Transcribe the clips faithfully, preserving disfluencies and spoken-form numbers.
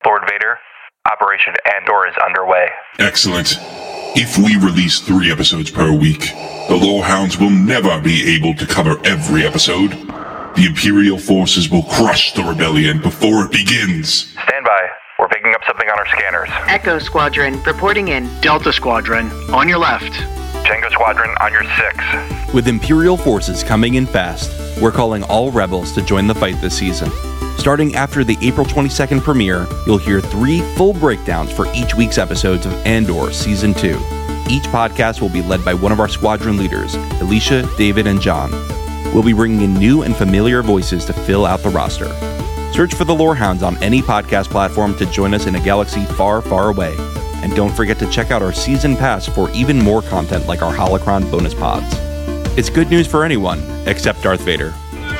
Lord Vader, Operation Andor is underway. Excellent. If we release three episodes per week, the Lorehounds will never be able to cover every episode. The Imperial forces will crush the rebellion before it begins. Stand by. We're picking up something on our scanners. Echo Squadron, reporting in. Delta Squadron, on your left. Tango Squadron, on your six. With Imperial forces coming in fast, we're calling all rebels to join the fight this season. Starting after the April twenty-second premiere, you'll hear three full breakdowns for each week's episodes of Andor Season two. Each podcast will be led by one of our squadron leaders, Alicia, David, and John. We'll be bringing in new and familiar voices to fill out the roster. Search for the Lorehounds on any podcast platform to join us in a galaxy far, far away. And don't forget to check out our season pass for even more content like our Holocron bonus pods. It's good news for anyone, except Darth Vader.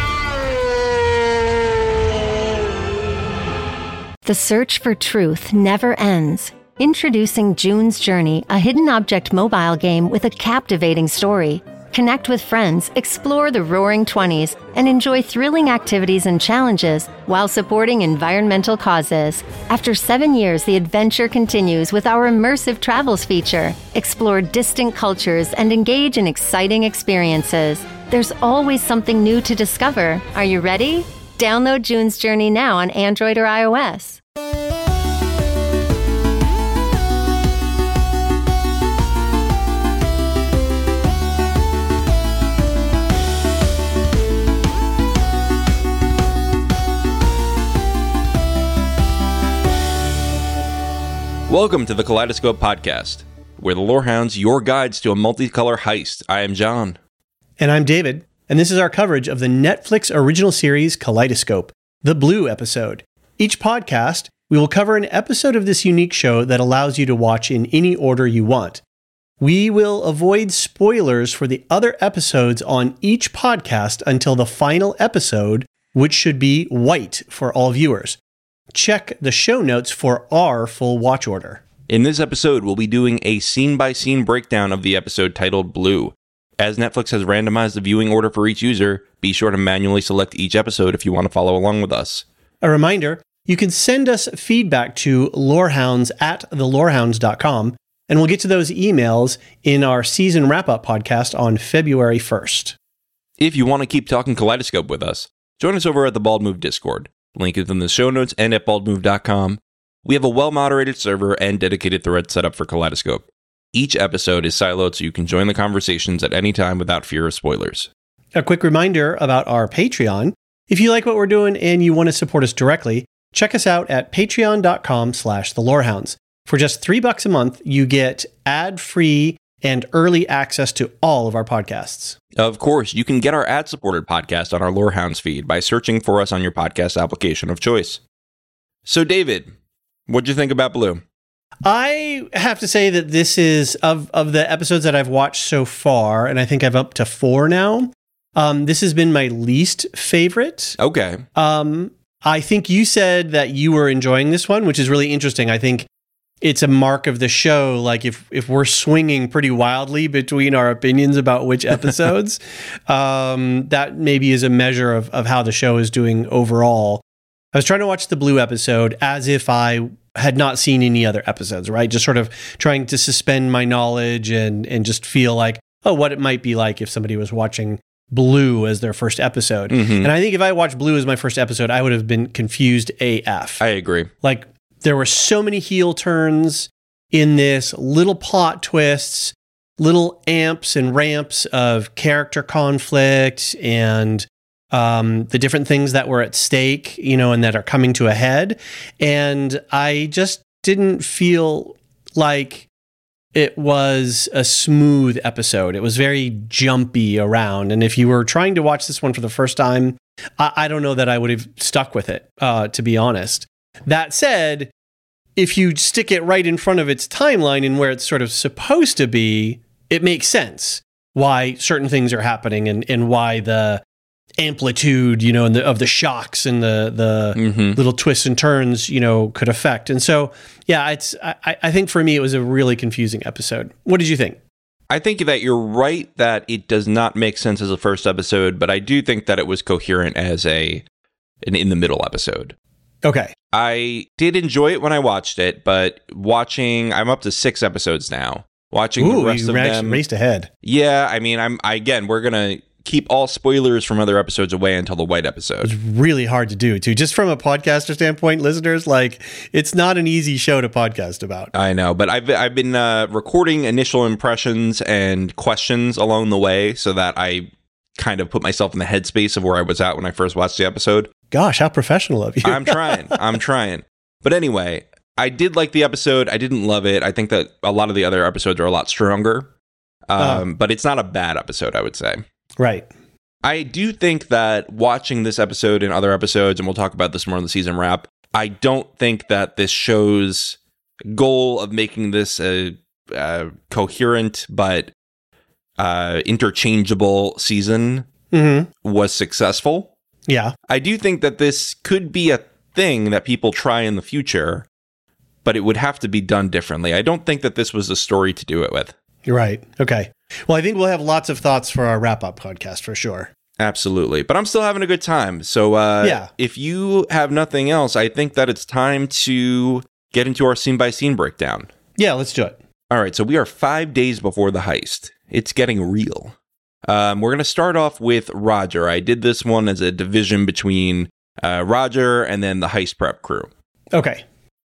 The search for truth never ends. Introducing June's Journey, a hidden object mobile game with a captivating story. Connect with friends, explore the Roaring Twenties, and enjoy thrilling activities and challenges while supporting environmental causes. After seven years, the adventure continues with our immersive travels feature. Explore distant cultures and engage in exciting experiences. There's always something new to discover. Are you ready? Download June's Journey now on Android or iOS. Welcome to the Kaleidoscope Podcast. We're the Lorehounds, your guides to a multicolor heist. I am John. And I'm David. And this is our coverage of the Netflix original series Kaleidoscope, the Blue episode. Each podcast, we will cover an episode of this unique show that allows you to watch in any order you want. We will avoid spoilers for the other episodes on each podcast until the final episode, which should be white for all viewers. Check the show notes for our full watch order. In this episode, we'll be doing a scene-by-scene breakdown of the episode titled Blue. As Netflix has randomized the viewing order for each user, be sure to manually select each episode if you want to follow along with us. A reminder, you can send us feedback to lorehounds at the lorehounds dot com, and we'll get to those emails in our season wrap-up podcast on February first. If you want to keep talking Kaleidoscope with us, join us over at the Bald Move Discord. Link is in the show notes and at bald move dot com. We have a well-moderated server and dedicated thread set up for Kaleidoscope. Each episode is siloed so you can join the conversations at any time without fear of spoilers. A quick reminder about our Patreon. If you like what we're doing and you want to support us directly, check us out at patreon dot com slash the lorehounds. For just three bucks a month, you get ad-free and early access to all of our podcasts. Of course, you can get our ad-supported podcast on our Lorehounds feed by searching for us on your podcast application of choice. So, David, what'd you think about Blue? I have to say that this is, of, of the episodes that I've watched so far, and I think I've up to four now, um, this has been my least favorite. Okay. Um, I think you said that you were enjoying this one, which is really interesting. I think it's a mark of the show. Like if, if we're swinging pretty wildly between our opinions about which episodes, um, that maybe is a measure of, of how the show is doing overall. I was trying to watch the Blue episode as if I had not seen any other episodes, right? Just sort of trying to suspend my knowledge and, and just feel like, oh, what it might be like if somebody was watching Blue as their first episode. Mm-hmm. And I think if I watched Blue as my first episode, I would have been confused A F. I agree. Like, there were so many heel turns in this, little plot twists, little amps and ramps of character conflict and um, the different things that were at stake, you know, and that are coming to a head. And I just didn't feel like it was a smooth episode. It was very jumpy around. And if you were trying to watch this one for the first time, I, I don't know that I would have stuck with it, uh, to be honest. That said, if you stick it right in front of its timeline and where it's sort of supposed to be, it makes sense why certain things are happening and, and why the amplitude, you know, and the, of the shocks and the the mm-hmm. little twists and turns, you know, could affect. And so, yeah, it's I, I think for me, it was a really confusing episode. What did you think? I think that you're right that it does not make sense as a first episode, but I do think that it was coherent as a an in the middle episode. Okay. I did enjoy it when I watched it, but watching, I'm up to six episodes now. Watching Ooh, the rest you of raced, them, raced ahead. Yeah, I mean, I'm I, again, we're gonna keep all spoilers from other episodes away until the White episode. It's really hard to do too. Just from a podcaster standpoint, listeners, like it's not an easy show to podcast about. I know, but I've I've been uh, recording initial impressions and questions along the way so that I kind of put myself in the headspace of where I was at when I first watched the episode. Gosh, how professional of you. I'm trying. I'm trying. But anyway, I did like the episode. I didn't love it. I think that a lot of the other episodes are a lot stronger. Um, uh, but it's not a bad episode, I would say. Right. I do think that watching this episode and other episodes, and we'll talk about this more in the season wrap, I don't think that this show's goal of making this a, a coherent but uh, interchangeable season mm-hmm. was successful. Yeah. I do think that this could be a thing that people try in the future, but it would have to be done differently. I don't think that this was the story to do it with. You're right. Okay. Well, I think we'll have lots of thoughts for our wrap-up podcast for sure. Absolutely. But I'm still having a good time. So uh, yeah. if you have nothing else, I think that it's time to get into our scene-by-scene breakdown. Yeah, let's do it. All right. So we are five days before the heist. It's getting real. Um, we're going to start off with Roger. I did this one as a division between uh, Roger and then the heist prep crew. Okay.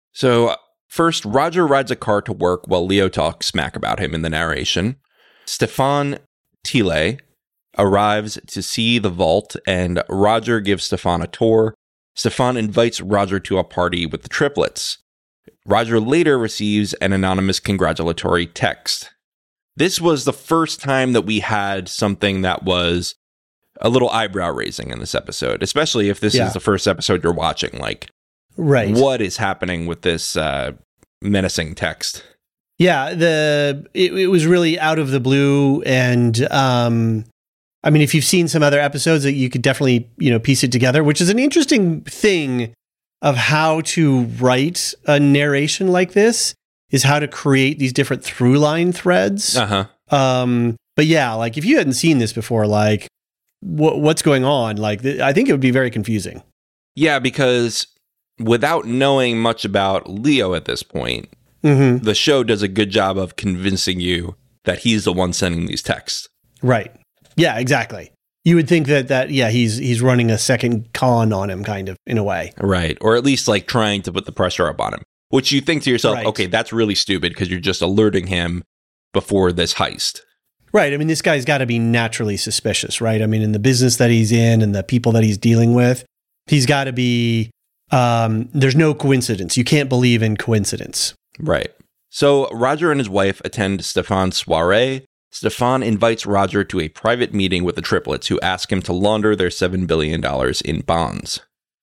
So first, Roger rides a car to work while Leo talks smack about him in the narration. Stefan Thiele arrives to see the vault, and Roger gives Stefan a tour. Stefan invites Roger to a party with the triplets. Roger later receives an anonymous congratulatory text. This was the first time that we had something that was a little eyebrow raising in this episode, especially if this yeah. is the first episode you're watching. Like, right. What is happening with this uh, menacing text? Yeah, the it, it was really out of the blue, and um, I mean, if you've seen some other episodes, that you could definitely you know piece it together, which is an interesting thing of how to write a narration like this, is how to create these different through line threads. Uh-huh. Um, but yeah, like if you hadn't seen this before, like what what's going on? Like th- I think it would be very confusing. Yeah, because without knowing much about Leo at this point, mm-hmm. the show does a good job of convincing you that he's the one sending these texts. Right. Yeah, exactly. You would think that, that yeah, he's he's running a second con on him, kind of, in a way. Right. Or at least like trying to put the pressure up on him, which you think to yourself, right. okay, that's really stupid because you're just alerting him before this heist. Right. I mean, this guy's got to be naturally suspicious, right? I mean, in the business that he's in and the people that he's dealing with, he's got to be, um, there's no coincidence. You can't believe in coincidence. Right. So Roger and his wife attend Stefan's soiree. Stefan invites Roger to a private meeting with the triplets who ask him to launder their seven billion dollars in bonds.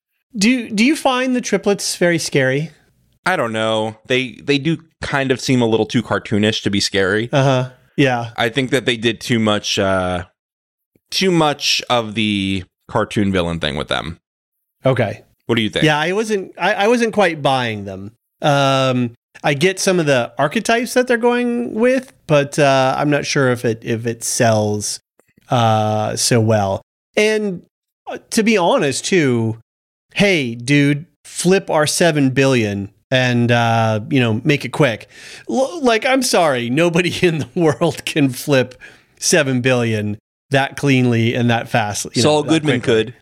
Do do you find the triplets very scary? I don't know. They they do kind of seem a little too cartoonish to be scary. Uh-huh. Yeah. I think that they did too much uh, too much of the cartoon villain thing with them. Okay. What do you think? Yeah, I wasn't I, I wasn't quite buying them. Um I get some of the archetypes that they're going with, but uh, I'm not sure if it if it sells uh, so well. And uh, to be honest, too, hey, dude, flip our seven billion and uh, you know make it quick. L- like, I'm sorry, nobody in the world can flip seven billion that cleanly and that fast. You Saul know, Goodman could.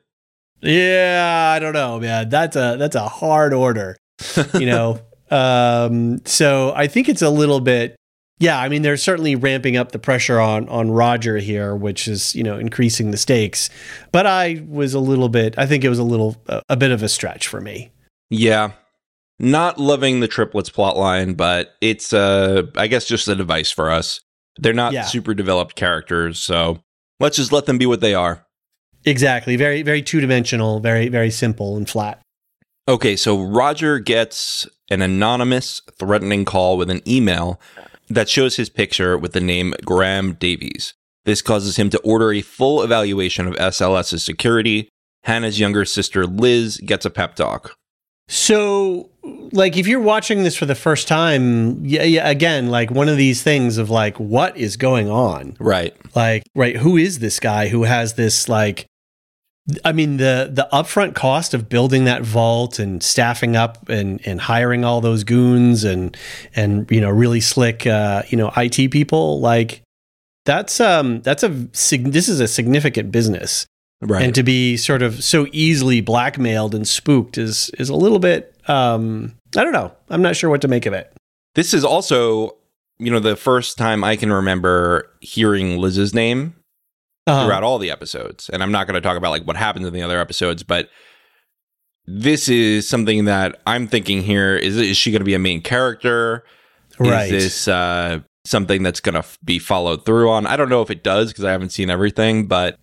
Yeah, I don't know, man. That's a that's a hard order, you know. Um, so I think it's a little bit, yeah, I mean, they're certainly ramping up the pressure on, on Roger here, which is, you know, increasing the stakes, but I was a little bit, I think it was a little, a, a bit of a stretch for me. Yeah. Not loving the triplets plotline, but it's, uh, I guess just a device for us. They're not yeah. super developed characters. So let's just let them be what they are. Exactly. Very, very two dimensional, very, very simple and flat. Okay, so Roger gets an anonymous threatening call with an email that shows his picture with the name Graham Davies. This causes him to order a full evaluation of S L S's security. Hannah's younger sister, Liz, gets a pep talk. So, like, if you're watching this for the first time, yeah, yeah, again, like one of these things of like, what is going on? Right. Like, right, who is this guy who has this, like, I mean, the the upfront cost of building that vault and staffing up and, and hiring all those goons and and you know really slick uh, you know I T people, like that's um that's a sig- this is a significant business, Right. and to be sort of so easily blackmailed and spooked is is a little bit um I don't know. I'm not sure what to make of it. This is also, you know, the first time I can remember hearing Liz's name Uh-huh. throughout all the episodes. And I'm not going to talk about like what happens in the other episodes, but this is something that I'm thinking here. Is, is she going to be a main character? Right. Is this uh, something that's going to f- be followed through on? I don't know if it does because I haven't seen everything, but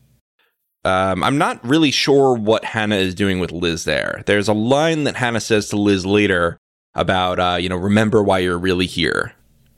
um, I'm not really sure what Hannah is doing with Liz there. There's a line that Hannah says to Liz later about, uh, you know, remember why you're really here.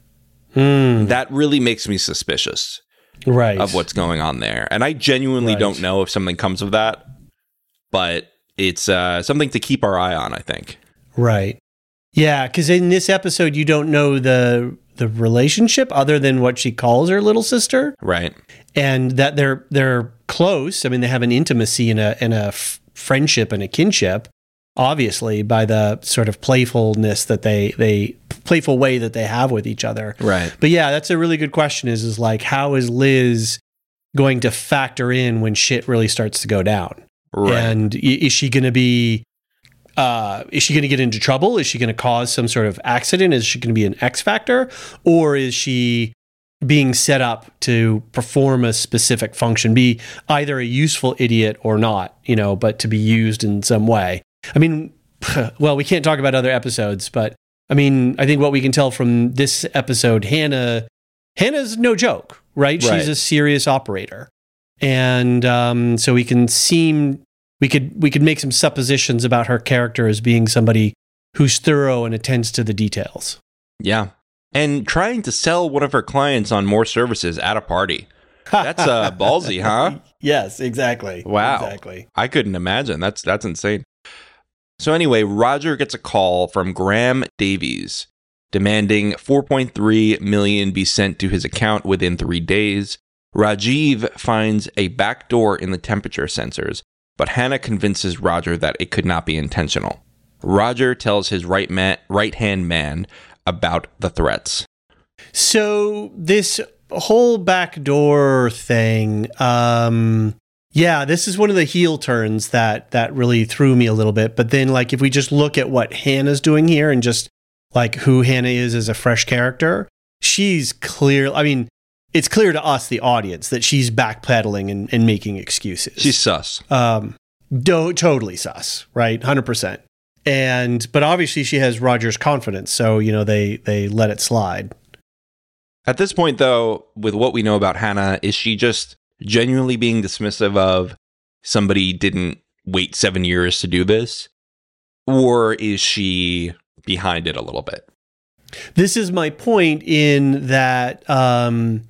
Hmm. That really makes me suspicious. Right. Of what's going on there. And I genuinely Right. don't know if something comes of that, but it's uh, something to keep our eye on, I think. Right. Yeah, because in this episode, you don't know the the relationship other than what she calls her little sister, Right. and that they're they're close. I mean, they have an intimacy and a and a f- friendship and a kinship, obviously, by the sort of playfulness that they they playful way that they have with each other. Right. But yeah, that's a really good question. Is is like, how is Liz going to factor in when shit really starts to go down? Right. And i- is she going to be, uh, is she going to get into trouble? Is she going to cause some sort of accident? Is she going to be an X factor? Or is she being set up to perform a specific function, be either a useful idiot or not, you know, but to be used in some way? I mean, well, we can't talk about other episodes, but I mean, I think what we can tell from this episode, Hannah, Hannah's no joke, right? Right. She's a serious operator. And um, so we can seem, we could we could make some suppositions about her character as being somebody who's thorough and attends to the details. Yeah. And trying to sell one of her clients on more services at a party. That's uh, ballsy, huh? Yes, exactly. Wow. Exactly. I couldn't imagine. That's that's insane. So anyway, Roger gets a call from Graham Davies demanding four point three million dollars be sent to his account within three days. Rajiv finds a back door in the temperature sensors, but Hannah convinces Roger that it could not be intentional. Roger tells his right man, right-hand man about the threats. So this whole backdoor thing, um, yeah, this is one of the heel turns that that really threw me a little bit. But then, like, if we just look at what Hannah's doing here and just like who Hannah is as a fresh character, she's clear. I mean, it's clear to us, the audience, that she's backpedaling and, and making excuses. She's sus. Um, do, totally sus, right? one hundred percent. And but obviously she has Roger's confidence, so you know they they let it slide. At this point, though, with what we know about Hannah, is she just genuinely being dismissive of somebody didn't wait seven years to do this? Or is she behind it a little bit? This is my point in that um,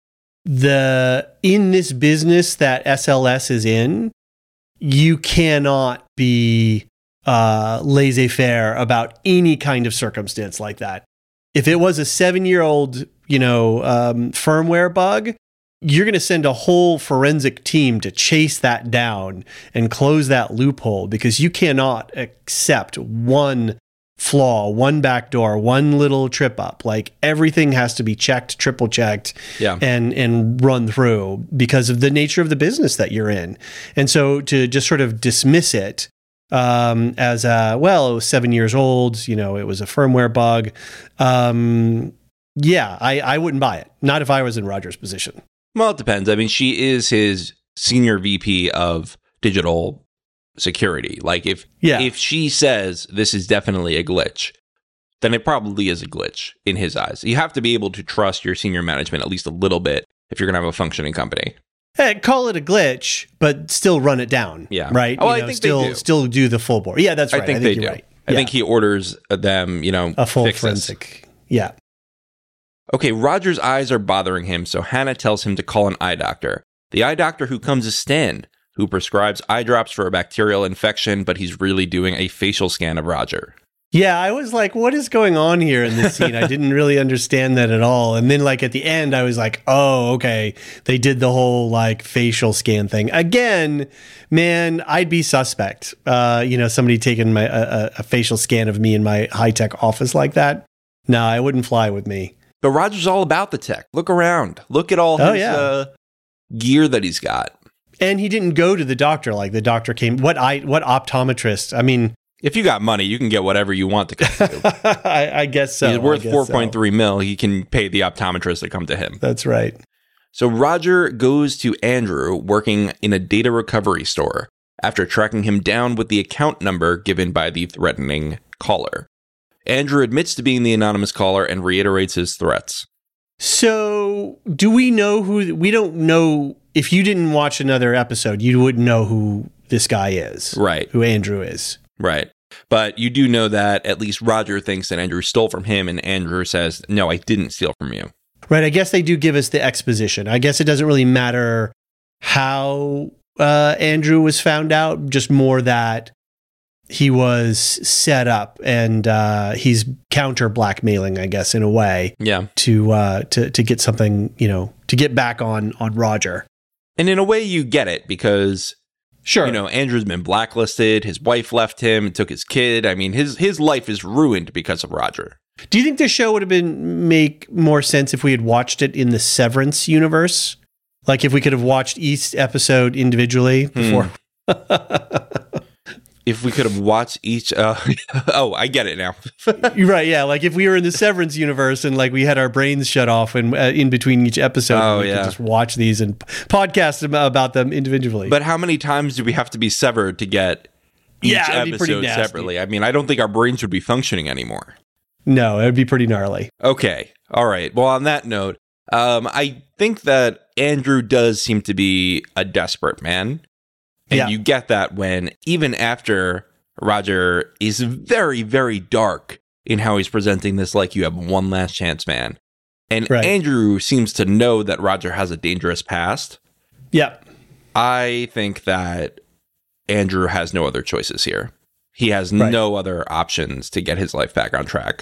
the in this business that S L S is in, you cannot be uh, laissez-faire about any kind of circumstance like that. If it was a seven-year-old, you know, um, firmware bug, you're going to send a whole forensic team to chase that down and close that loophole, because you cannot accept one flaw, one backdoor, one little trip up. Like, everything has to be checked, triple checked, Yeah. and and run through because of the nature of the business that you're in. And so to just sort of dismiss it um, as a, well, it was seven years old, you know, it was a firmware bug. Um, yeah, I, I wouldn't buy it. Not if I was in Roger's position. Well, it depends. I mean, she is his senior V P of digital security. Like, if Yeah. if she says this is definitely a glitch, then it probably is a glitch in his eyes. You have to be able to trust your senior management at least a little bit if you're going to have a functioning company. Hey, call it a glitch, but still run it down. Yeah. Right? Oh, You I know, think they still, do. Still do the full bore. Yeah, that's right. I think they you're do. right. I Yeah. think he orders them, you know, a full fix this. forensic. Yeah. Okay, Roger's eyes are bothering him, so Hannah tells him to call an eye doctor. The eye doctor who comes is Stan, who prescribes eye drops for a bacterial infection, but he's really doing a facial scan of Roger. Yeah, I was like, what is going on here in this scene? I didn't really understand that at all. And then like at the end, I was like, oh, okay. They did the whole like facial scan thing. Again, man, I'd be suspect. Uh, you know, somebody taking my a, a facial scan of me in my high-tech office like that. No, it wouldn't fly with me. But Roger's all about the tech. Look around. Look at all his oh, yeah. uh, gear that he's got. And he didn't go to the doctor like the doctor came. What I what optometrist? I mean, if you got money, you can get whatever you want to come to. I, I guess so. He's worth four point three so. mil. He can pay the optometrist to come to him. That's right. So Roger goes to Andrew working in a data recovery store after tracking him down with the account number given by the threatening caller. Andrew admits to being the anonymous caller and reiterates his threats. So do we know who, we don't know, if you didn't watch another episode, you wouldn't know who this guy is. Right. Who Andrew is. Right. But you do know that at least Roger thinks that Andrew stole from him, and Andrew says, no, I didn't steal from you. Right. I guess they do give us the exposition. I guess it doesn't really matter how uh, Andrew was found out, just more that he was set up and uh, he's counter blackmailing, I guess, in a way. Yeah. To uh, to to get something, you know, to get back on on Roger. And in a way, you get it because, sure, you know, Andrew's been blacklisted. His wife left him, took his kid. I mean, his his life is ruined because of Roger. Do you think this show would have been make more sense if we had watched it in the Severance universe? Like if we could have watched each episode individually before. Hmm. If we could have watched each, uh, oh, I get it now. You're right, yeah. Like if we were in the Severance universe and like we had our brains shut off and uh, in between each episode, oh, we yeah. could just watch these and podcast about them individually. But how many times do we have to be severed to get each yeah, episode separately? I mean, I don't think our brains would be functioning anymore. No, it would be pretty gnarly. Okay, all right. Well, on that note, um, I think that Andrew does seem to be a desperate man. And yeah. you get that when, even after Roger is very, very dark in how he's presenting this, like you have one last chance, man. And right. Andrew seems to know that Roger has a dangerous past. Yeah. I think that Andrew has no other choices here. He has right. no other options to get his life back on track.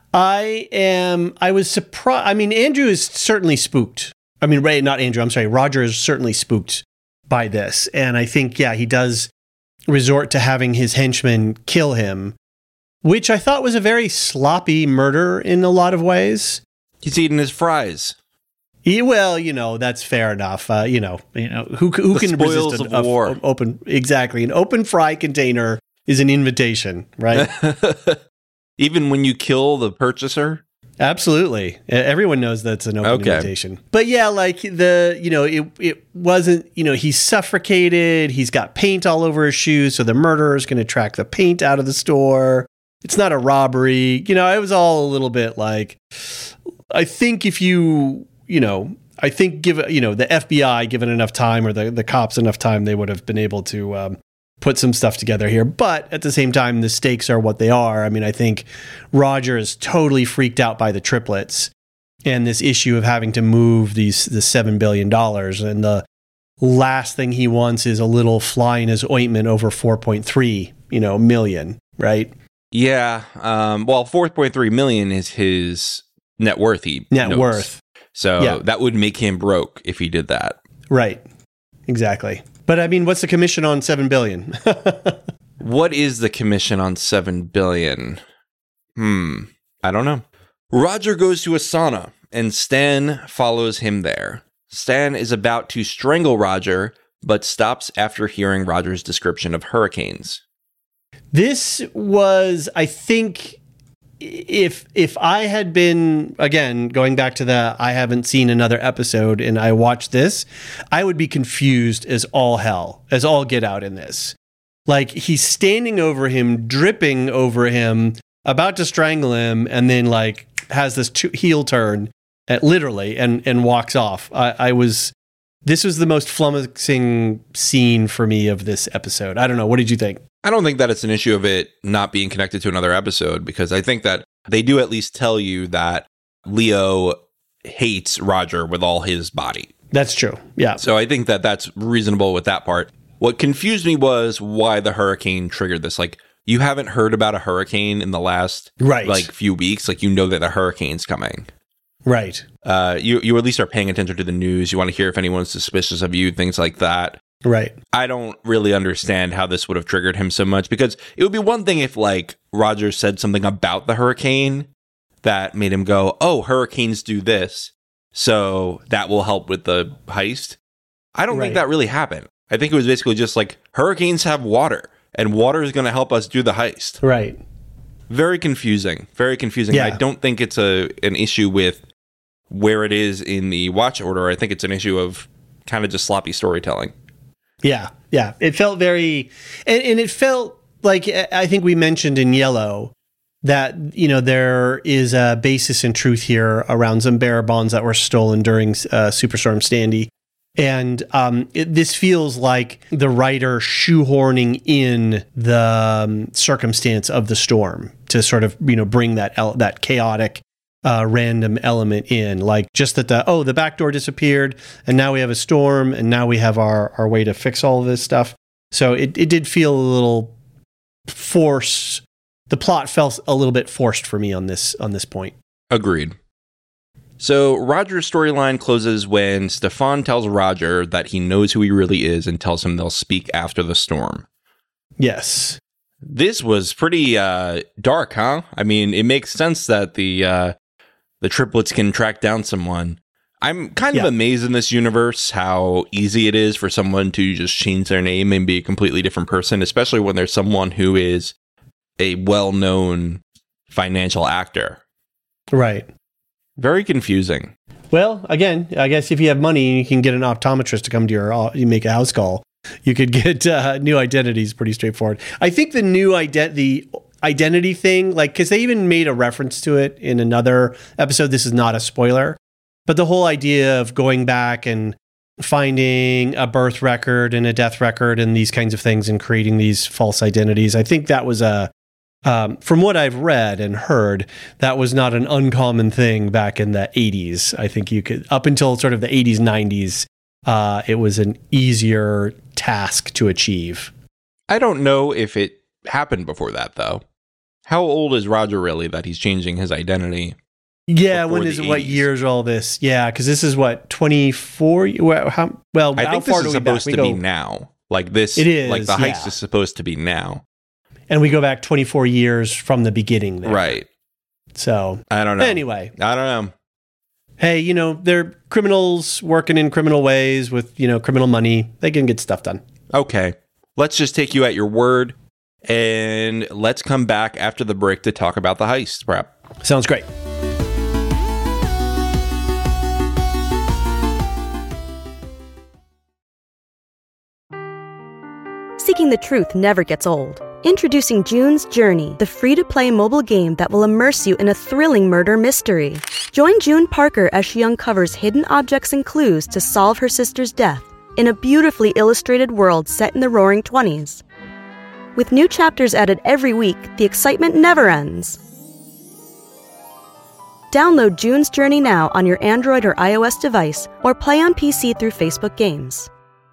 I am, I was surprised. I mean, Andrew is certainly spooked. I mean, Ray, not Andrew, I'm sorry. Roger is certainly spooked by this. And I think, yeah, he does resort to having his henchmen kill him, which I thought was a very sloppy murder in a lot of ways. He's eating his fries. He, well, you know, that's fair enough. Uh, you know, you know, who who the can resist of a, war. A, a open exactly an open fry container is an invitation, right? Even when you kill the purchaser? Absolutely. Everyone knows that's an open okay. invitation. But yeah, like the, you know, it it wasn't, you know, he's suffocated. He's got paint all over his shoes. So the murderer is going to track the paint out of the store. It's not a robbery. You know, it was all a little bit like, I think if you, you know, I think give, you know, the F B I given enough time or the, the cops enough time, they would have been able to um, put some stuff together here. But at the same time, the stakes are what they are. I mean, I think Roger is totally freaked out by the triplets and this issue of having to move these the seven billion dollars. And the last thing he wants is a little fly in his ointment over four point three, you know, million, right? Yeah. Um, well, four point three million is his net worth. He net knows. worth. So yeah. that would make him broke if he did that. Right. Exactly. But I mean, what's the commission on seven billion? What is the commission on seven billion? Hmm. I don't know. Roger goes to a sauna and Stan follows him there. Stan is about to strangle Roger, but stops after hearing Roger's description of hurricanes. This was, I think, if if I had been, again, going back to the I haven't seen another episode and I watched this, I would be confused as all hell, as all get out in this. Like, he's standing over him, dripping over him, about to strangle him, and then, like, has this t- heel turn, uh, literally, and, and walks off. I, I was, this was the most flummoxing scene for me of this episode. I don't know. What did you think? I don't think that it's an issue of it not being connected to another episode, because I think that they do at least tell you that Leo hates Roger with all his body. That's true. Yeah. So I think that that's reasonable with that part. What confused me was why the hurricane triggered this. Like, you haven't heard about a hurricane in the last right. like few weeks, like you know that a hurricane's coming. Right. Uh, you you at least are paying attention to the news. You want to hear if anyone's suspicious of you, things like that. Right. I don't really understand how this would have triggered him so much, because it would be one thing if like Roger said something about the hurricane that made him go, oh, hurricanes do this, so that will help with the heist. I don't right. think that really happened. I think it was basically just like, hurricanes have water, and water is going to help us do the heist. Right. Very confusing. Very confusing. Yeah. I don't think it's a an issue with where it is in the watch order. I think it's an issue of kind of just sloppy storytelling. Yeah. Yeah. It felt very, and, and it felt like, I think we mentioned in Yellow that, you know, there is a basis in truth here around some bearer bonds that were stolen during uh, Superstorm Sandy. And um, it, this feels like the writer shoehorning in the um, circumstance of the storm to sort of, you know, bring that el- that chaotic, uh, random element in. Like just that the, oh, the back door disappeared and now we have a storm and now we have our, our way to fix all of this stuff. So it, it did feel a little forced. The plot felt a little bit forced for me on this on this point. Agreed. So Roger's storyline closes when Stefan tells Roger that he knows who he really is and tells him they'll speak after the storm. Yes. This was pretty uh, dark, huh? I mean, it makes sense that the uh, the triplets can track down someone. I'm kind yeah. of amazed in this universe how easy it is for someone to just change their name and be a completely different person, especially when there's someone who is a well-known financial actor. Right. Very confusing. Well, again, I guess if you have money and you can get an optometrist to come to your, you make a house call, you could get uh, new identities pretty straightforward. I think the new ident the identity thing, like, because they even made a reference to it in another episode. This is not a spoiler, but the whole idea of going back and finding a birth record and a death record and these kinds of things and creating these false identities. I think that was a, Um, from what I've read and heard, that was not an uncommon thing back in the eighties. I think you could, up until sort of the eighties, nineties, uh, it was an easier task to achieve. I don't know if it happened before that, though. How old is Roger really that he's changing his identity? Yeah, when is it? What years are all this? Yeah, because this is what, twenty-four? Well, how, well I how think far this is do we supposed back? to We be go, now. Like this, It is, like the heist yeah. is supposed to be now. and we go back twenty-four years from the beginning there. Right. So, I don't know. Anyway. I don't know. Hey, you know, they're criminals working in criminal ways with, you know, criminal money. They can get stuff done. Okay. Let's just take you at your word, and let's come back after the break to talk about the heist prep. Sounds great. Seeking the truth never gets old. Introducing June's Journey, the free-to-play mobile game that will immerse you in a thrilling murder mystery. Join June Parker as she uncovers hidden objects and clues to solve her sister's death in a beautifully illustrated world set in the Roaring Twenties. With new chapters added every week, the excitement never ends. Download June's Journey now on your Android or iOS device, or play on P C through Facebook Games.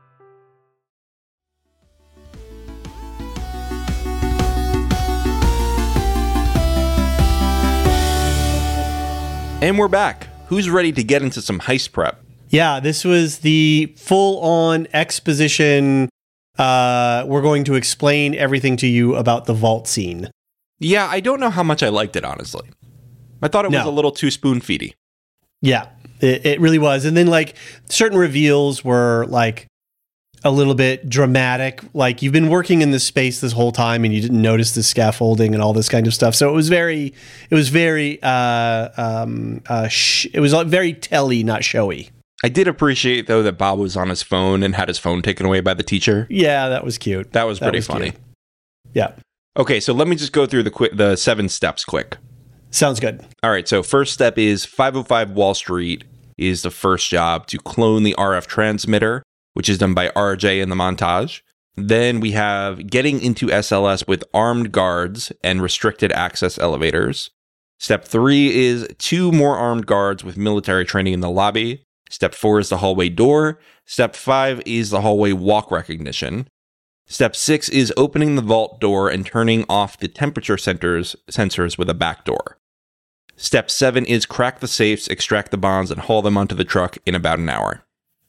And we're back. Who's ready to get into some heist prep? Yeah, this was the full-on exposition. Uh, we're going to explain everything to you about the vault scene. Yeah, I don't know how much I liked it, honestly. I thought it was No. a little too spoon-feedy. Yeah, it, it really was. And then, like, certain reveals were, like, a little bit dramatic. Like, you've been working in this space this whole time and you didn't notice the scaffolding and all this kind of stuff. So it was very, it was very, uh, um, uh, sh- it was very telly, not showy. I did appreciate, though, that Bob was on his phone and had his phone taken away by the teacher. Yeah, that was cute. That was pretty funny. cute. Yeah. Okay, so let me just go through the quick, the seven steps quick. Sounds good. All right, so first step is five oh five Wall Street is the first job to clone the R F transmitter, which is done by R J in the montage. Then we have getting into S L S with armed guards and restricted access elevators. Step three is two more armed guards with military training in the lobby. Step four is the hallway door. Step five is the hallway walk recognition. Step six is opening the vault door and turning off the temperature sensors, sensors with a back door. Step seven is crack the safes, extract the bonds, and haul them onto the truck in about an hour.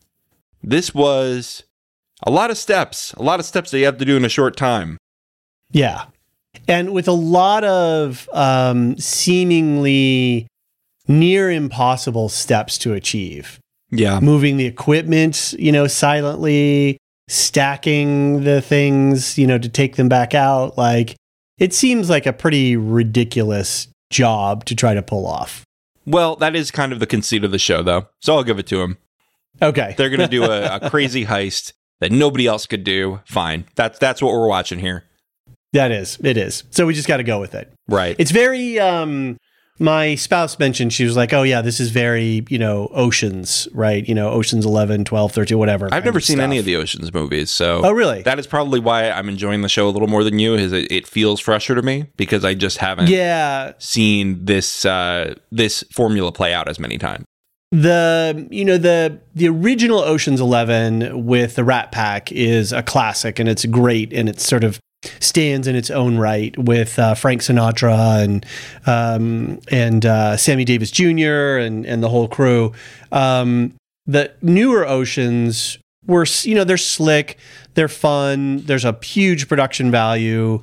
This was a lot of steps, a lot of steps that you have to do in a short time. Yeah. And with a lot of um, seemingly near impossible steps to achieve. Yeah. Moving the equipment, you know, silently, stacking the things, you know, to take them back out. Like, it seems like a pretty ridiculous job to try to pull off. Well, that is kind of the conceit of the show, though. So I'll give it to them. Okay. They're going to do a, a crazy heist that nobody else could do. Fine. That's that's what we're watching here. That is. It is. So we just got to go with it. Right. It's very, um, my spouse mentioned, she was like, oh yeah, this is very, you know, Oceans, right? You know, Oceans eleven, twelve, thirteen, whatever. I've never seen stuff. any of the Oceans movies. So oh, really? That is probably why I'm enjoying the show a little more than you, is it, it feels fresher to me because I just haven't yeah. seen this, uh, this formula play out as many times. The, you know, the the original Ocean's eleven with the Rat Pack is a classic, and it's great, and it sort of stands in its own right with uh, Frank Sinatra and um, and uh, Sammy Davis Junior and and the whole crew. Um, the newer Oceans were, you know, they're slick, they're fun, there's a huge production value,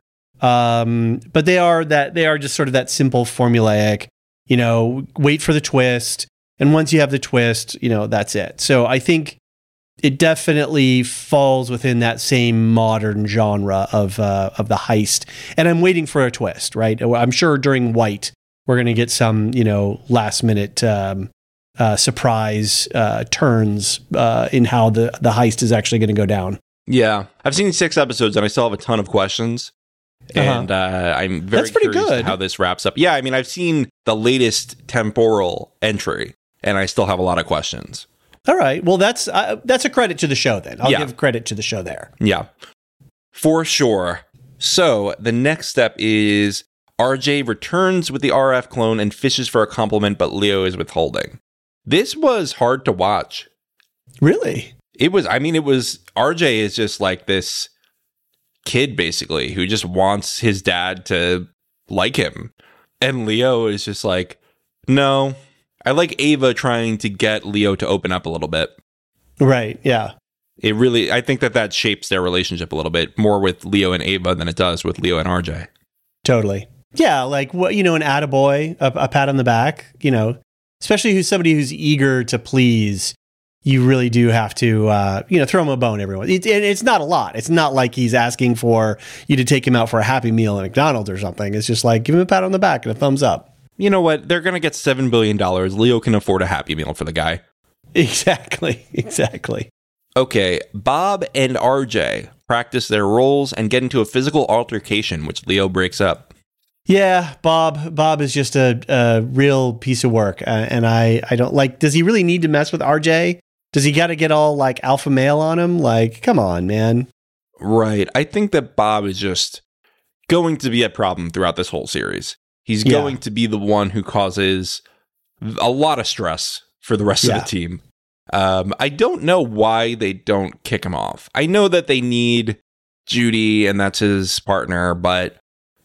um, but they are that they are just sort of that simple formulaic, you know, wait for the twist. And once you have the twist, you know, that's it. So I think it definitely falls within that same modern genre of uh, of the heist. And I'm waiting for a twist, right? I'm sure during White, we're going to get some, you know, last minute um, uh, surprise uh, turns uh, in how the, the heist is actually going to go down. Yeah. I've seen six episodes and I still have a ton of questions. And uh, I'm very That's pretty curious good. how this wraps up. Yeah, I mean, I've seen the latest temporal entry. And I still have a lot of questions. All right. Well, that's uh, that's a credit to the show then. I'll yeah. give credit to the show there. Yeah, for sure. So the next step is R J returns with the R F clone and fishes for a compliment, but Leo is withholding. This was hard to watch. Really? It was. I mean, it was. R J is just like this kid, basically, who just wants his dad to like him. And Leo is just like, no. I like Ava trying to get Leo to open up a little bit. Right, yeah. It really, I think that that shapes their relationship a little bit more with Leo and Ava than it does with Leo and R J. Totally. Yeah, like, what, you know, an attaboy, a, a pat on the back, you know, especially who's somebody who's eager to please, you really do have to, uh, you know, throw him a bone, everyone. It, and it's not a lot. It's not like he's asking for you to take him out for a Happy Meal at McDonald's or something. It's just like, give him a pat on the back and a thumbs up. You know what? They're going to get seven billion dollars. Leo can afford a Happy Meal for the guy. Exactly. Exactly. Okay. Bob and R J practice their roles and get into a physical altercation, which Leo breaks up. Yeah, Bob. Bob is just a, a real piece of work. Uh, and I, I don't like, does he really need to mess with R J? Does he got to get all like alpha male on him? Like, come on, man. Right. I think that Bob is just going to be a problem throughout this whole series. He's yeah. going to be the one who causes a lot of stress for the rest yeah. of the team. Um, I don't know why they don't kick him off. I know that they need Judy and that's his partner, but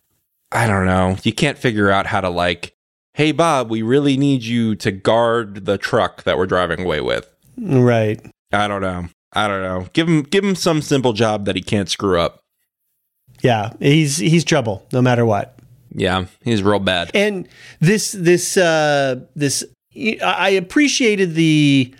I don't know. You can't figure out how to like, hey, Bob, we really need you to guard the truck that we're driving away with. Right. I don't know. I don't know. Give him give him some simple job that he can't screw up. Yeah, he's he's trouble no matter what. Yeah, he's real bad. And this, this, uh, this, I appreciated the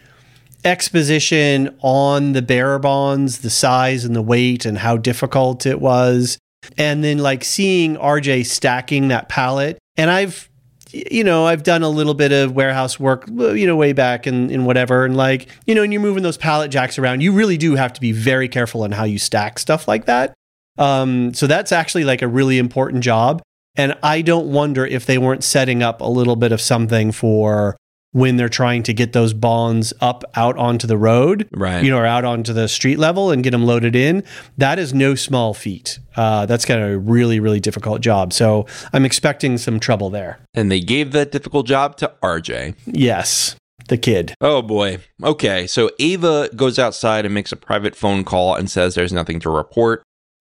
exposition on the bearer bonds, the size and the weight and how difficult it was. And then like seeing R J stacking that pallet. And I've, you know, I've done a little bit of warehouse work, you know, way back and in, in whatever. And like, you know, and you're moving those pallet jacks around, you really do have to be very careful on how you stack stuff like that. Um, so that's actually like a really important job. And I don't wonder if they weren't setting up a little bit of something for when they're trying to get those bonds up out onto the road, right? You know, or out onto the street level and get them loaded in. That is no small feat. Uh, that's kind of a really, really difficult job. So I'm expecting some trouble there. And they gave that difficult job to R J. Yes, the kid. Oh boy. Okay, so Ava goes outside and makes a private phone call and says there's nothing to report.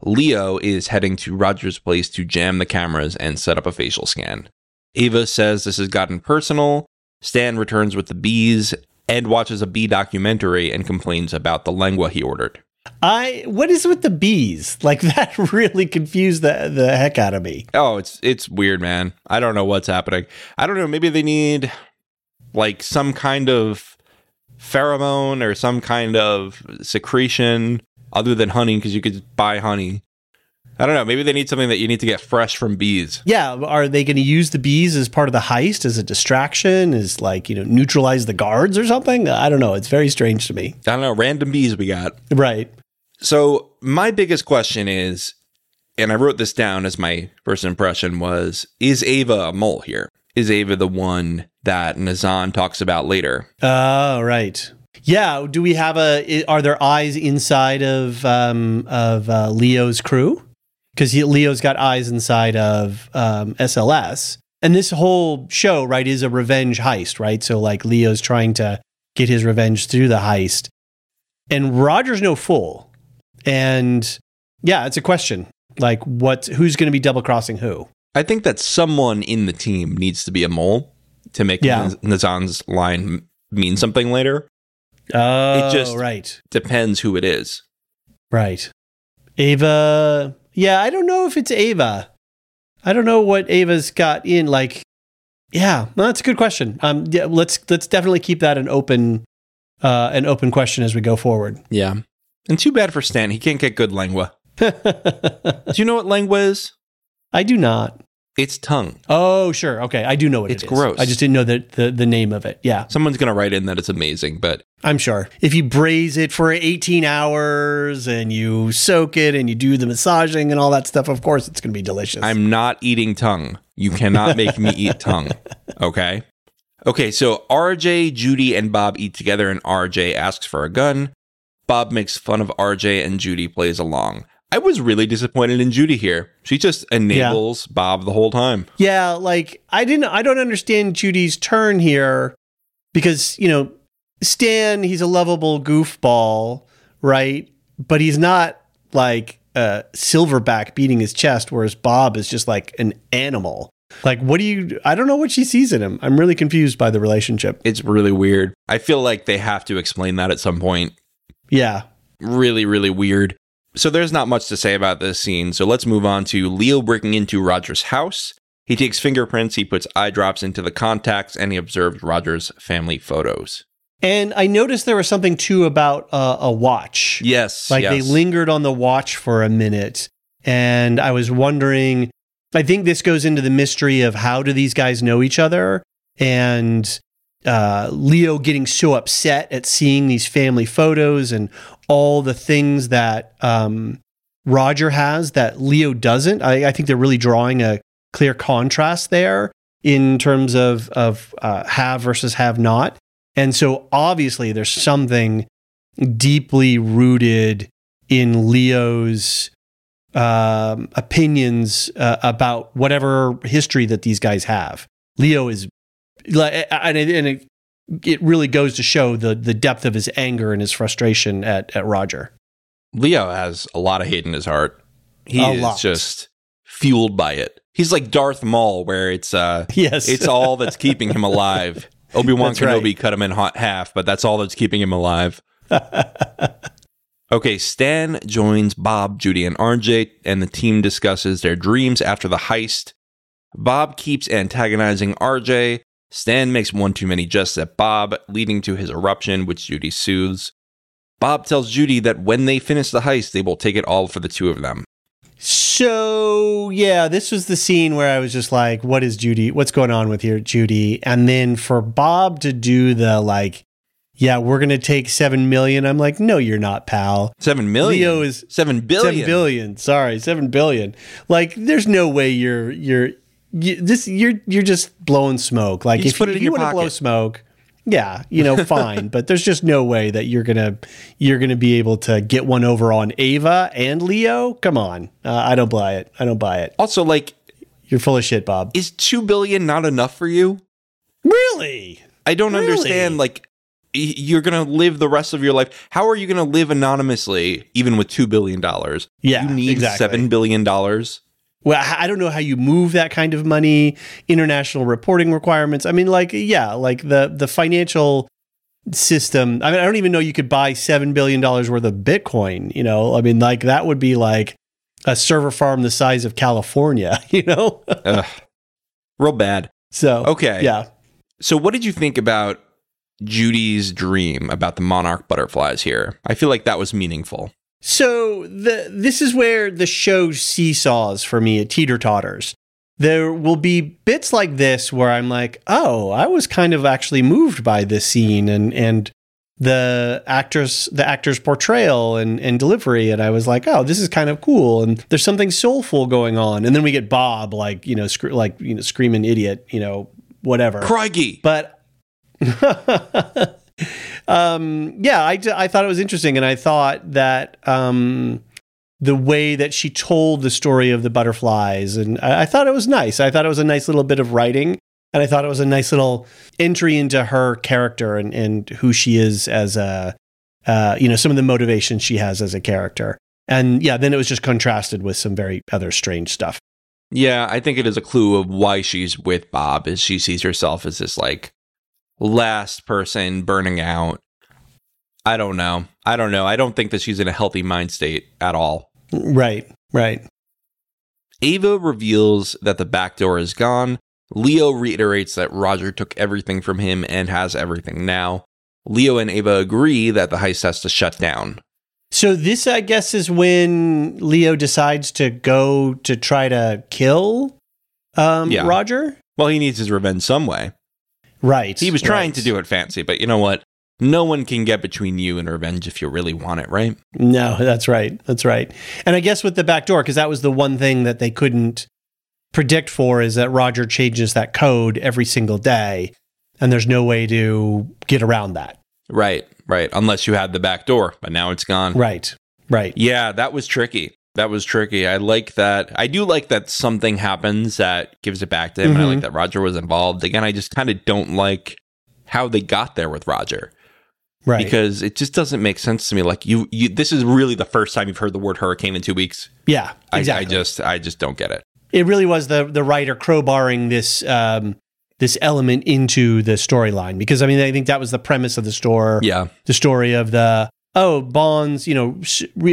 Leo is heading to Roger's place to jam the cameras and set up a facial scan. Ava says this has gotten personal. Stan returns with the bees. Ed watches a bee documentary and complains about the lengua he ordered. I what is with the bees? Like, that really confused the the heck out of me. Oh, it's it's weird, man. I don't know what's happening. I don't know. Maybe they need like some kind of pheromone or some kind of secretion other than honey, because you could buy honey. I don't know. Maybe they need something that you need to get fresh from bees. Yeah. Are they going to use the bees as part of the heist, as a distraction, as like, you know, neutralize the guards or something? I don't know. It's very strange to me. I don't know. Random bees we got. Right. So my biggest question is, and I wrote this down as my first impression was, is Ava a mole here? Is Ava the one that Nazan talks about later? Oh, right. Yeah. Do we have a, are there eyes inside of, um, of uh, Leo's crew? Because Leo's got eyes inside of um, S L S. And this whole show, right, is a revenge heist, right? So, like, Leo's trying to get his revenge through the heist. And Roger's no fool. And, yeah, it's a question. Like, what? Who's going to be double-crossing who? I think that someone in the team needs to be a mole to make yeah. Nazan's line mean something later. Oh, it just right. depends who it is. Right. Ava... Yeah, I don't know if it's Ava. I don't know what Ava's got in. Like, yeah, well, that's a good question. Um, yeah, let's let's definitely keep that an open, uh, an open question as we go forward. Yeah, and too bad for Stan. He can't get good lengua. Do you know what lengua is? I do not. It's tongue. Oh, sure. Okay, I do know what it's it is. It's gross. I just didn't know the, the the name of it. Yeah, someone's gonna write in that it's amazing, but I'm sure if you braise it for eighteen hours and you soak it and you do the massaging and all that stuff, of course it's gonna be delicious. I'm not eating tongue. You cannot make me eat tongue. Okay. Okay. So R J, Judy, and Bob eat together, and R J asks for a gun. Bob makes fun of R J, and Judy plays along. I was really disappointed in Judy here. She just enables yeah. Bob the whole time. Yeah, like I didn't I don't understand Judy's turn here because, you know, Stan, he's a lovable goofball, right? But he's not like a silverback beating his chest, whereas Bob is just like an animal. Like, what do you I don't know what she sees in him. I'm really confused by the relationship. It's really weird. I feel like they have to explain that at some point. Yeah. Really, really weird. So there's not much to say about this scene, so let's move on to Leo breaking into Roger's house. He takes fingerprints, he puts eye drops into the contacts, and he observes Roger's family photos. And I noticed there was something, too, about uh, a watch. Yes, Like, yes. they lingered on the watch for a minute, and I was wondering, I think this goes into the mystery of how do these guys know each other, and uh, Leo getting so upset at seeing these family photos and all the things that um, Roger has that Leo doesn't. I, I think they're really drawing a clear contrast there in terms of, of uh, have versus have not. And so obviously there's something deeply rooted in Leo's um, opinions uh, about whatever history that these guys have. Leo is, and it, and it, it really goes to show the the depth of his anger and his frustration at, at Roger. Leo has a lot of hate in his heart. He a is lot. just fueled by it. He's like Darth Maul, where it's uh, yes. it's all that's keeping him alive. Obi-Wan That's Kenobi right. cut him in half, but that's all that's keeping him alive. Okay, Stan joins Bob, Judy, and R J, and the team discusses their dreams after the heist. Bob keeps antagonizing R J. Stan makes one too many jests at Bob, leading to his eruption, which Judy soothes. Bob tells Judy that when they finish the heist, they will take it all for the two of them. So, yeah, this was the scene where I was just like, what is Judy? What's going on with here, Judy? And then for Bob to do the like, yeah, we're going to take seven million. I'm like, no, you're not, pal. Seven million? Leo is seven billion. Seven billion. Sorry, seven billion. Like, there's no way you're, you're, you, this, you're, you're just blowing smoke. Like, You just if, put it if in you your want to blow pocket. smoke, yeah, you know, fine. But there's just no way that you're gonna you're gonna be able to get one over on Ava and Leo. Come on, uh, I don't buy it. I don't buy it. Also, like, You're full of shit, Bob. is two billion not enough for you? Really? I don't Really? understand. Like, you're going to live the rest of your life. How are you going to live anonymously, even with two billion dollars? Yeah, you need exactly. seven billion dollars. Well, I don't know how you move that kind of money, international reporting requirements. I mean, like, yeah, like the, the financial system. I mean, I don't even know you could buy seven billion dollars worth of Bitcoin, you know? I mean, like, that would be like a server farm the size of California, you know? Ugh, real bad. So, okay. Yeah. So what did you think about Judy's dream about the monarch butterflies here? I feel like that was meaningful. So the this is where the show seesaws for me. It teeter-totters. There will be bits like this where I'm like, oh, I was kind of actually moved by this scene and and the actors the actor's portrayal and, and delivery, and I was like, oh, this is kind of cool, and there's something soulful going on. And then we get Bob like you know sc- like you know screaming idiot, you know whatever, Craigie, but. um, yeah, I, I thought it was interesting, and I thought that um, the way that she told the story of the butterflies, and I, I thought it was nice. I thought it was a nice little bit of writing, and I thought it was a nice little entry into her character and, and who she is as a, uh, you know, some of the motivations she has as a character. And yeah, then it was just contrasted with some very other strange stuff. Yeah, I think it is a clue of why she's with Bob, is she sees herself as this like last person burning out. I don't know. I don't know. I don't think that she's in a healthy mind state at all. Right, right. Ava reveals that the back door is gone. Leo reiterates that Roger took everything from him and has everything now. Leo and Ava agree that the heist has to shut down. So this, I guess, is when Leo decides to go to try to kill um, yeah. Roger? Well, he needs his revenge some way. Right. He was trying right. to do it fancy, but you know what? No one can get between you and revenge if you really want it, right? No, that's right. That's right. And I guess with the back door, because that was the one thing that they couldn't predict for, is that Roger changes that code every single day, and there's no way to get around that. Right, right. Unless you had the back door, but now it's gone. Right, right. Yeah, that was tricky. That was tricky. I like that. I do like that something happens that gives it back to him. Mm-hmm. And I like that Roger was involved. Again, I just kind of don't like how they got there with Roger. Right. Because it just doesn't make sense to me. Like you, you this is really the first time you've heard the word hurricane in two weeks. Yeah, exactly. I, I just I just don't get it. It really was the the writer crowbarring this um, this element into the storyline, because I mean I think that was the premise of the store. Yeah. The story of the oh Bonds, you know,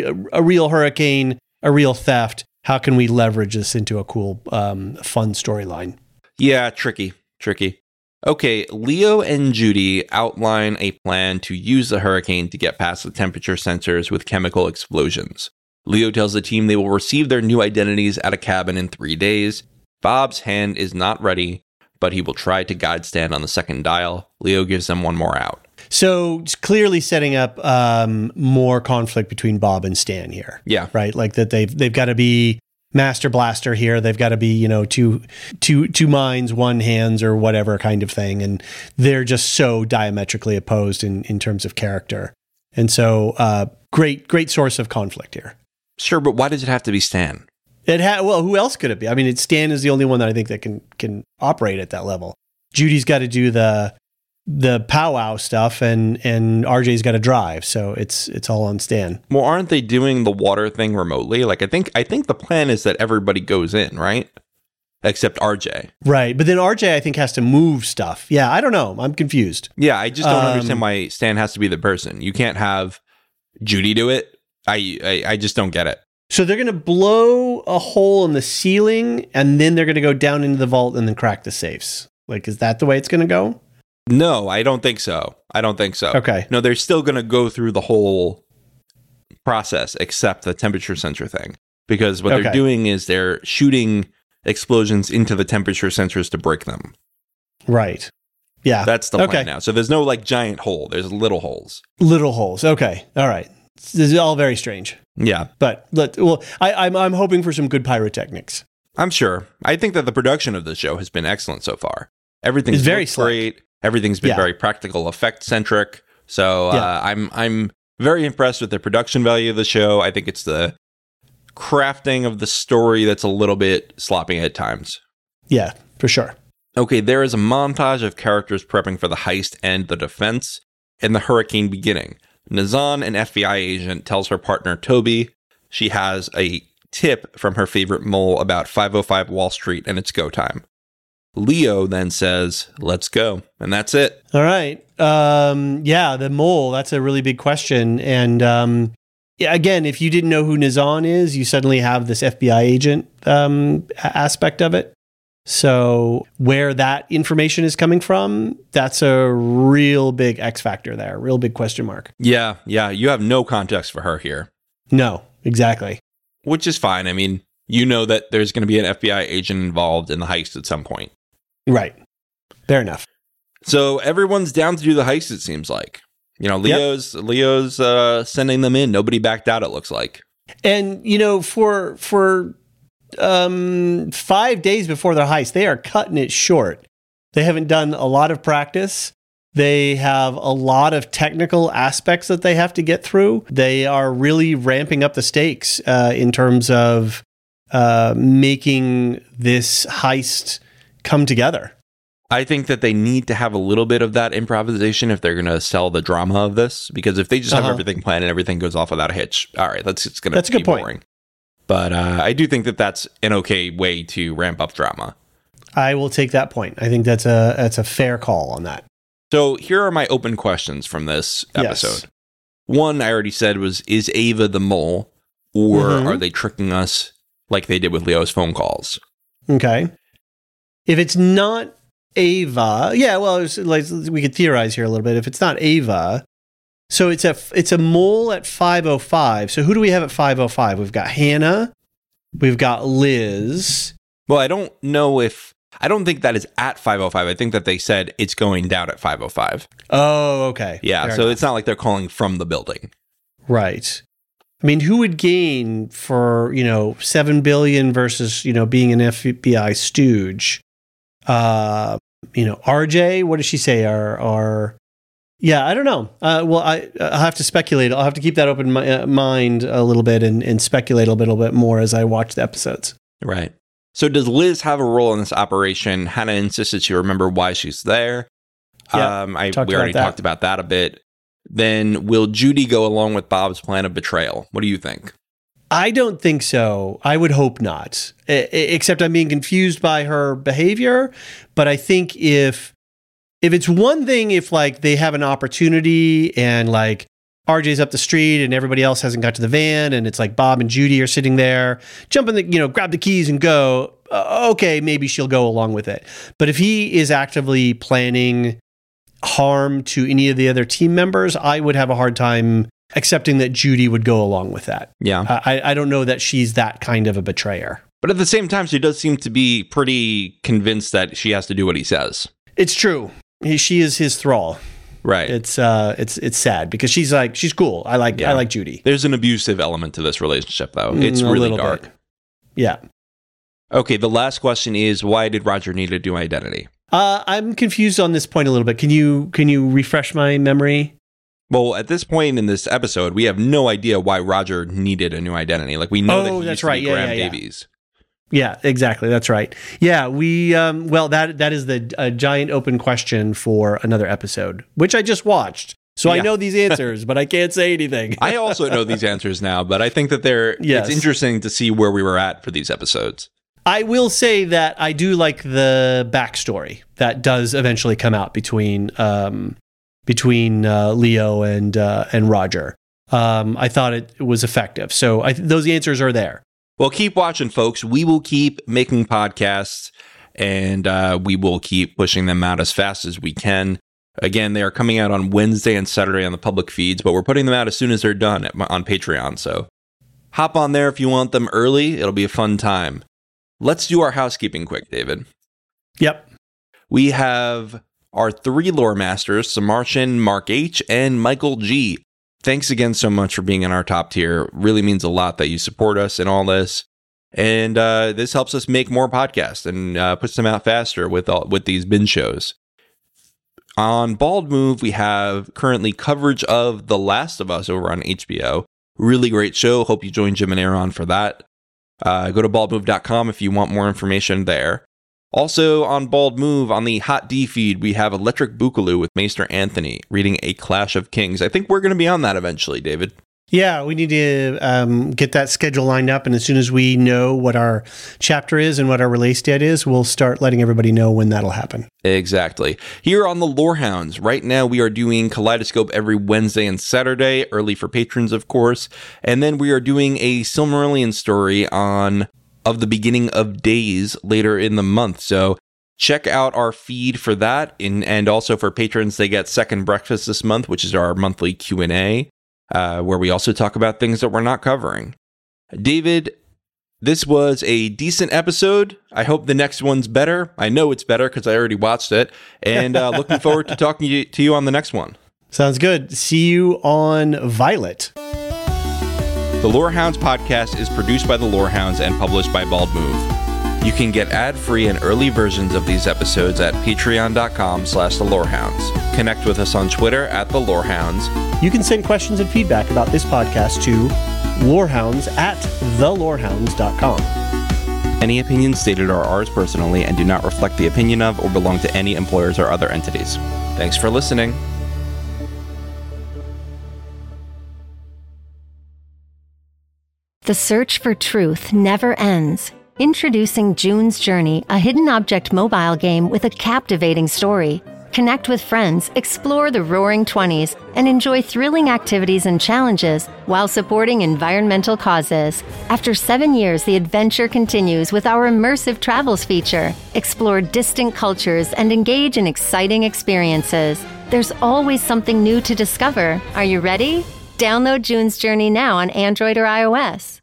a real hurricane, a real theft. How can we leverage this into a cool, um, fun storyline? Yeah, tricky, tricky. Okay, Leo and Judy outline a plan to use the hurricane to get past the temperature sensors with chemical explosions. Leo tells the team they will receive their new identities at a cabin in three days. Bob's hand is not ready, but he will try to guide Stan on the second dial. Leo gives them one more out. So it's clearly setting up um, more conflict between Bob and Stan here. Yeah. Right? Like that they've they've got to be master blaster here. They've got to be, you know, two two two minds, one hands, or whatever kind of thing. And they're just so diametrically opposed in, in terms of character. And so uh, great, great source of conflict here. Sure, but why does it have to be Stan? It ha- well, who else could it be? I mean, it's Stan is the only one that I think that can can operate at that level. Judy's got to do the the powwow stuff, and and R J's got to drive. So it's it's all on Stan. Well, aren't they doing the water thing remotely? Like I think I think the plan is that everybody goes in, right? Except R J. Right, but then R J I think has to move stuff. Yeah, I don't know. I'm confused. Yeah, I just don't um, understand why Stan has to be the person. You can't have Judy do it. I I, I just don't get it. So they're going to blow a hole in the ceiling, and then they're going to go down into the vault and then crack the safes. Like, is that the way it's going to go? No, I don't think so. I don't think so. Okay. No, they're still going to go through the whole process except the temperature sensor thing. Because what okay. they're doing is they're shooting explosions into the temperature sensors to break them. Right. Yeah. That's the plan okay. now. So there's no like giant hole. There's little holes. Little holes. Okay. All right. This is all very strange. Yeah. But let well, I, I'm I'm hoping for some good pyrotechnics. I'm sure. I think that the production of the show has been excellent so far. Everything's it's very great. Everything's been yeah. very practical effect centric. So yeah. uh, I'm I'm very impressed with the production value of the show. I think it's the crafting of the story that's a little bit sloppy at times. Yeah, for sure. Okay, there is a montage of characters prepping for the heist and the defense. and the hurricane beginning. Nazan, an F B I agent, tells her partner Toby she has a tip from her favorite mole about five oh five Wall Street and it's go time. Leo then says, let's go. And that's it. All right. Um, yeah, the mole, that's a really big question. And um, yeah, again, if you didn't know who Nazan is, you suddenly have this F B I agent um, aspect of it. So where that information is coming from, that's a real big X factor there, real big question mark. Yeah, yeah. You have no context for her here. No, exactly. Which is fine. I mean, you know that there's going to be an F B I agent involved in the heist at some point. Right. Fair enough. So everyone's down to do the heist, it seems like. You know, Leo's yep. Leo's uh, sending them in. Nobody backed out, it looks like. And, you know, for for um, five days before their heist, they are cutting it short. They haven't done a lot of practice. They have a lot of technical aspects that they have to get through. They are really ramping up the stakes uh, in terms of uh, making this heist come together. I think that they need to have a little bit of that improvisation if they're going to sell the drama of this. Because if they just have uh-huh. everything planned and everything goes off without a hitch, all right, that's it's going to be boring. Point. But uh, I do think that that's an okay way to ramp up drama. I will take that point. I think that's a that's a fair call on that. So here are my open questions from this episode. Yes. One, I already said, was, is Ava the mole? Or mm-hmm. are they tricking us like they did with Leo's phone calls? Okay. If it's not Ava, yeah, well, it's like we could theorize here a little bit. If it's not Ava, so it's a it's a mole at five oh five. So who do we have at five oh five? We've got Hannah, we've got Liz. Well, I don't know if I don't think that is at five oh five. I think that they said it's going down at five oh five. Oh, okay. Yeah, Fair so enough. It's not like they're calling from the building. Right. I mean, who would gain for, you know, seven billion versus, you know, being an F B I stooge? Uh, you know, R J, what does she say? Our, our, yeah, I don't know. Uh, well, I, I'll have to speculate. I'll have to keep that open my, uh, mind a little bit and, and speculate a little bit more as I watch the episodes. Right. So does Liz have a role in this operation? Hannah insisted she remember why she's there. Yeah, um, I we already talked about that a bit. Then will Judy go along with Bob's plan of betrayal? What do you think? I don't think so. I would hope not, I- except I'm being confused by her behavior. But I think if if it's one thing, if like they have an opportunity and like R J's up the street and everybody else hasn't got to the van and it's like Bob and Judy are sitting there, jump in the, you know, grab the keys and go, uh, okay, maybe she'll go along with it. But if he is actively planning harm to any of the other team members, I would have a hard time accepting that Judy would go along with that. Yeah. I, I don't know that she's that kind of a betrayer. But at the same time, she does seem to be pretty convinced that she has to do what he says. It's true. He, she is his thrall. Right. It's uh it's it's sad because she's like she's cool. I like yeah. I like Judy. There's an abusive element to this relationship though. It's mm, really dark. Bit. Yeah. Okay, the last question is, why did Roger need a new identity? Uh I'm confused on this point a little bit. Can you can you refresh my memory? Well, at this point in this episode, we have no idea why Roger needed a new identity. Like, we know oh, that he that's used to right. be yeah, Graham yeah, yeah. Davies. Yeah, exactly. That's right. Yeah, we, um, well, that that is the a giant open question for another episode, which I just watched. So yeah. I know these answers, but I can't say anything. I also know these answers now, but I think that they're, yes. it's interesting to see where we were at for these episodes. I will say that I do like the backstory that does eventually come out between um, between uh, Leo and uh, and Roger. Um, I thought it was effective. So I, those answers are there. Well, keep watching, folks. We will keep making podcasts, and uh, we will keep pushing them out as fast as we can. Again, they are coming out on Wednesday and Saturday on the public feeds, but we're putting them out as soon as they're done at, on Patreon. So hop on there if you want them early. It'll be a fun time. Let's do our housekeeping quick, David. Yep. We have our three lore masters, Samarchin, Mark H., and Michael G. Thanks again so much for being in our top tier. It really means a lot that you support us in all this. And uh, this helps us make more podcasts and uh, puts them out faster with all, with these binge shows. On Bald Move, we have currently coverage of The Last of Us over on H B O. Really great show. Hope you join Jim and Aaron for that. Uh, go to bald move dot com if you want more information there. Also on Bald Move, on the Hot D feed, we have Electric Boogaloo with Maester Anthony reading A Clash of Kings. I think we're going to be on that eventually, David. Yeah, we need to um, get that schedule lined up, and as soon as we know what our chapter is and what our release date is, we'll start letting everybody know when that'll happen. Exactly. Here on the Lorehounds, right now we are doing Kaleidoscope every Wednesday and Saturday, early for patrons, of course, and then we are doing a Silmarillion story on Of the Beginning of Days later in the month, so check out our feed for that, and, and also for patrons, they get Second Breakfast this month, which is our monthly Q and A. Uh, where we also talk about things that we're not covering. David, this was a decent episode. I hope the next one's better. I know it's better because I already watched it. And uh, looking forward to talking to you, to you on the next one. Sounds good. See you on Violet. The Lorehounds podcast is produced by the Lorehounds and published by Bald Move. You can get ad-free and early versions of these episodes at patreon.com slash the Lorehounds. Connect with us on Twitter at the Lorehounds. You can send questions and feedback about this podcast to lorehounds at the lorehounds dot com. Any opinions stated are ours personally and do not reflect the opinion of or belong to any employers or other entities. Thanks for listening. The search for truth never ends. Introducing June's Journey, a hidden object mobile game with a captivating story. Connect with friends, explore the Roaring Twenties, and enjoy thrilling activities and challenges while supporting environmental causes. After seven years, the adventure continues with our immersive travels feature. Explore distant cultures and engage in exciting experiences. There's always something new to discover. Are you ready? Download June's Journey now on Android or iOS.